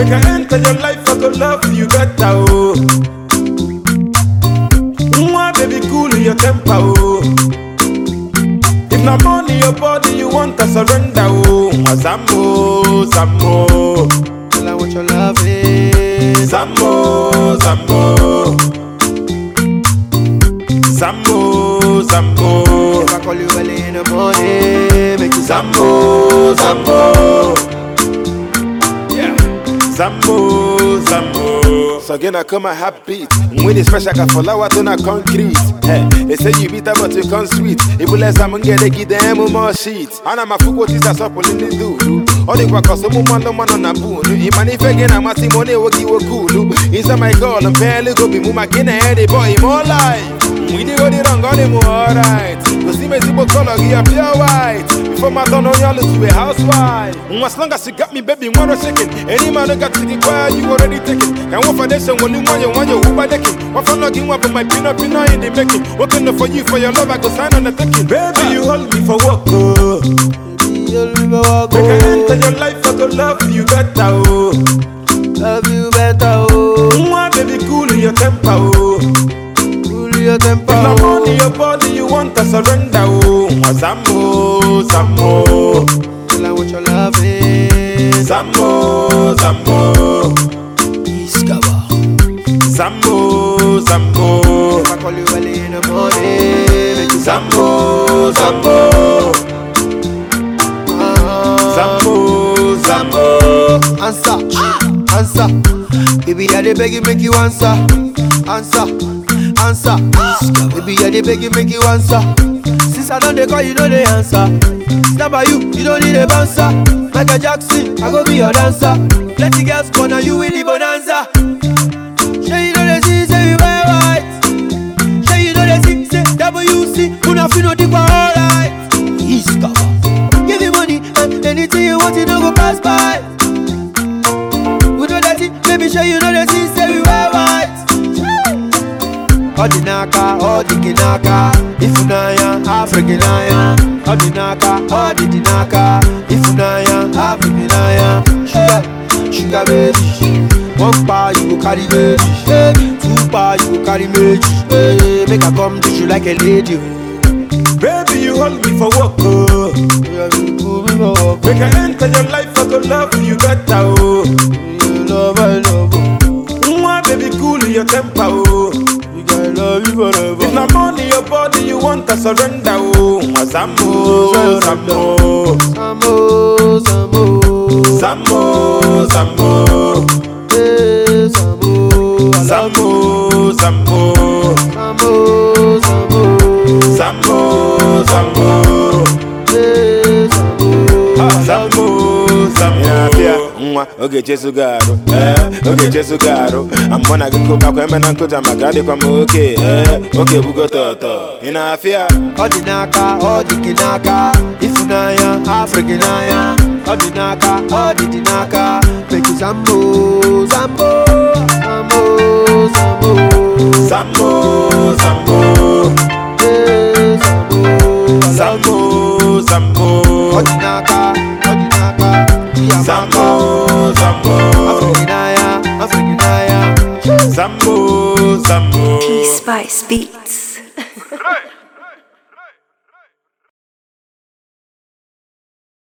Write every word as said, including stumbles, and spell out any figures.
Make I enter your life, I go love you better, oh. Mwah, baby, cool your temper, oh. If not money, your body, you want to surrender, oh. Zambo, Zambo, Tell her what your love is. Zambo, Zambo, Zambo, Zambo. If I call you early in the morning, make you Zambo, Zambo, yeah. Zambo, Zambo. So again I come a happy beat. When it's fresh I can follow out on a concrete. Hey, they say you bitter but you come sweet. If we let someone get they give them more shit. And I'm a fool what is that up in the do. All the work of some man no man on a boon. If man if again I'm a Simone will give a cool. Inside my girl and barely go be move again and the boy more life. We did go the wrong got him alright. Cause see me people color give pure white. Before my son on y'all to a housewife. As long as you got me baby one chicken. Any man who got to get quiet you already taken. Can one foundation when you want you want you Uber decking. One for logging one for my peanut peanut in the making. Working for you for your love I go sign on the taking. Baby you hold me for work oh. Baby, you'll be my walk, Make I enter oh. your life I go love you better oh. Love you better, oh. Mwah, baby cool your temper oh. Cool your temper, If not oh. money your body you want to surrender oh. Zambo, Zambo, Tell her what your love is. Zambo, Zambo, Discover. Zambo, Zambo, If I call you early in the morning, make you Zambo, Zambo, Zambo, Zambo. answer, answer. Baby, I dey beg you, make you answer, answer, answer. Baby, I dey beg you, make you answer. Since I don't dey call, you know the answer. Stand by you, you don't need a bouncer. Michael Jackson, I go be your dancer. Let the girls go now, you will the bonanza. Sure you know the see, say you wear white. Sure you know the see, say W C. Una feel no deep alright. Discover. Give you money and anything you want, you don't go pass by. We know that it, baby, sure you know the see, say we wear white. All the naka, all the kinaka. If you know ya, African ya. All the naka, all the dinaka. If you know ya, African ya. Sugar, sugar baby. One bar you go carry baby. Two bar you go carry baby. Make I come to you like a lady. Baby you hold me for work oh. Make I enter your life I go love you better oh. Love, I love you. Mwah, baby cool your temper oh. I love you forever. If not money your body you want to surrender oh. Zambo, Zambo, Sambo, Sambo, Zambo, Zambo, eh, Sambo, Zambo, Zambo, Sambo, Sambo, Zambo, Zambo, eh, Sambo, Zambo, Zambo. Oge Jesu garo, eh, oge Jesu garo. I'm gonna go back when I'm going to my God, I'm okay, eh, okay, we go to in a fear. all the naka, all the kinaka. If you know ya, African ya. All the naka, all the dinaka. Make you Sambo, Sambo, Sambo, Sambo, Zambo, Zambo, eh, Sambo, Zambo, Zambo, all the naka, all the naka. Zambo, Zambo, African ya, African ya. Zambo, Zambo. P Spice Beat.